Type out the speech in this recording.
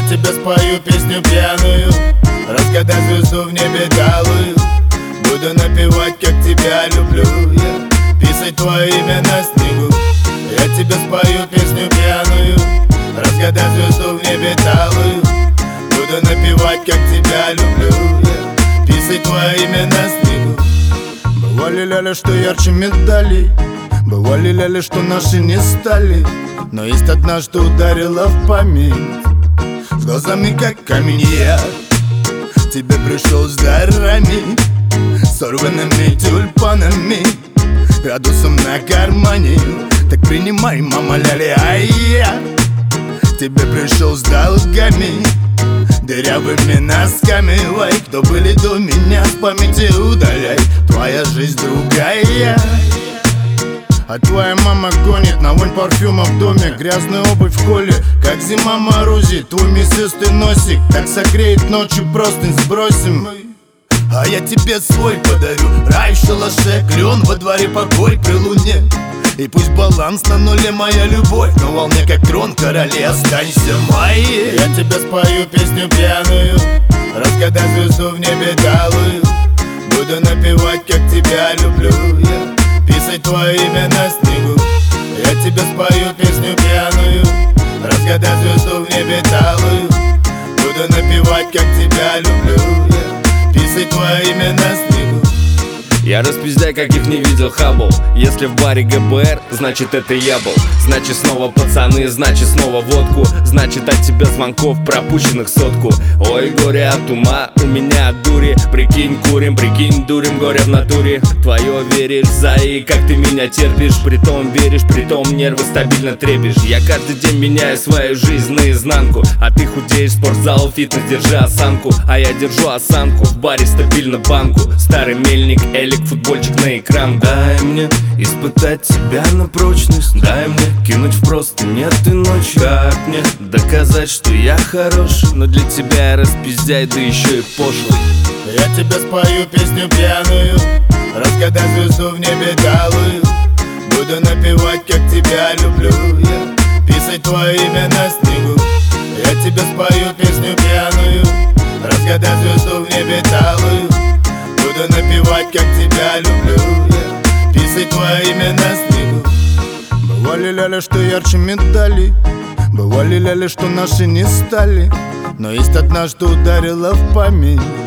тебе спою песню пьяную, разгадай звезду в небе талую. Буду напевать, как тебя люблю я, писать твое имя на снегу. Я тебе спою песню пьяную, разгадай звезду в небе талую. Буду напевать, как тебя люблю я, писать твое имя на снегу. Бывали ляли, что ярче медалей, бывали ляли, что наши не стали, но есть одна, что ударила в память. С глазами как камень я тебе пришел с дарами, сорванными тюльпанами, градусом на кармане. Так принимай, мама ляли, а я тебе пришел с долгами, дырявыми носками. Ой, кто были до меня, с памяти удаляй, твоя жизнь другая. А твоя мама гонит на вонь парфюма в доме, грязная обувь в холле, как зима морозит. Твой мясистый носик так согреет ночью, простынь сбросим. А я тебе свой подарю, рай в шалаше, клен во дворе, покой при луне. И пусть баланс на нуле, моя любовь, на волне, как трон короли, останься моей. Я тебе спою песню пьяную, разгадай звезду в небе талую. Буду напевать, как тебя люблю я, писать твое имя на снегу. Я тебе спою песню пьяную, разгадай звезду в небе талую. Буду напевать, как тебя люблю я, писать твое имя на снегу. Я распиздяй, каких не видел Хаббл. Если в баре ГБР, значит это я был. Значит снова пацаны, значит снова водку. Значит от тебя звонков, пропущенных сотку. Ой, горе от ума, у меня от дури. Прикинь, курим, прикинь, дурим, горе в натуре. Твое веришь, Заи, как ты меня терпишь. Притом веришь, притом нервы стабильно трепишь. Я каждый день меняю свою жизнь наизнанку. А ты худеешь, спортзал, фитнес, держи осанку. А я держу осанку, в баре стабильно банку. Старый мельник, элик, футбольчик на экран. Дай мне испытать тебя на прочность, дай мне кинуть в простынь этой ночью. Как мне доказать, что я хороший, но для тебя я распиздяй, да еще и пошлый. Я тебе спою песню пьяную, разгадай звезду в небе талую. Буду напевать, как тебя люблю я, писать твое имя на снегу. Я тебе спою песню пьяную, разгадай звезду в небе талую. Буду напевать, как тебя люблю я, писать твое имя на снегу. Бывали ляли, что ярче медалей, бывали ляли, что наши не стали, но есть одна, что ударила в память.